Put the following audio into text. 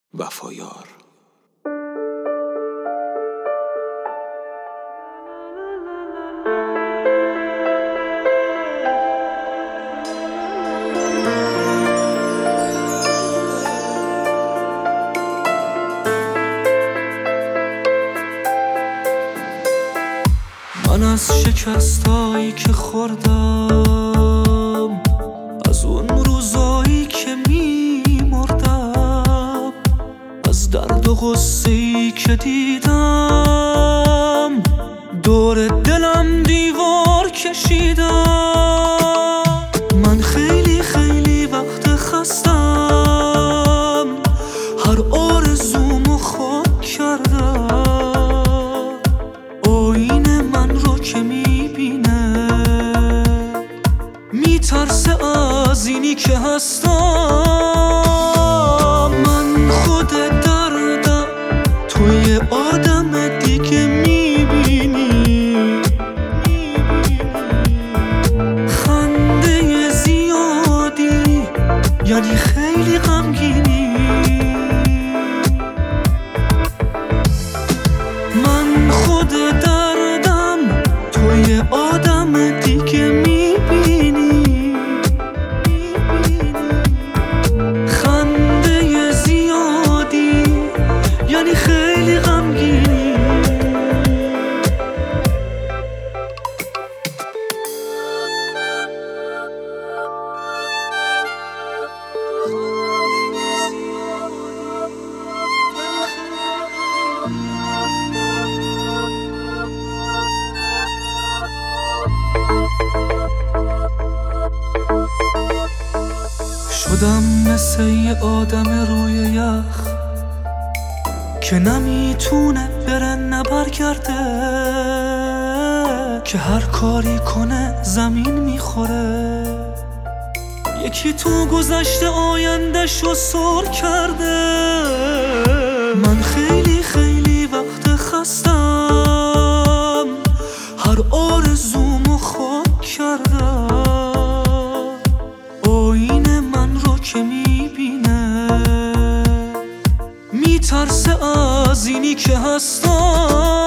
وفایار. من از شکستایی که خوردم، از اون روزایی که میمردم، از درد و غصه‌ای که دیدم، دور دلم دیوار کشیدم. من خیلی خیلی وقت خستم، هر آرزومو خاک کردم. آینه من رو که میبینه میترسه از اینی که هستم. من خود دردم، توی آدم دیگه میبینی. خنده زیادی یعنی خیلی غمگینی. من خود دردم، توی آدم دیگه میبینی. خنده زیادی یعنی خیلی غمگینی. شدم مثل یه آدم روی یخ که نمیتونه بره نبرگرده، که هر کاری کنه زمین میخوره. یکی تو گذشته آینده‌شو سر کرده. من خیلی خیلی وقت خستم، هر آرزومو خاک کردم. آینه من رو که میبینه میترسه از اینی که هستم.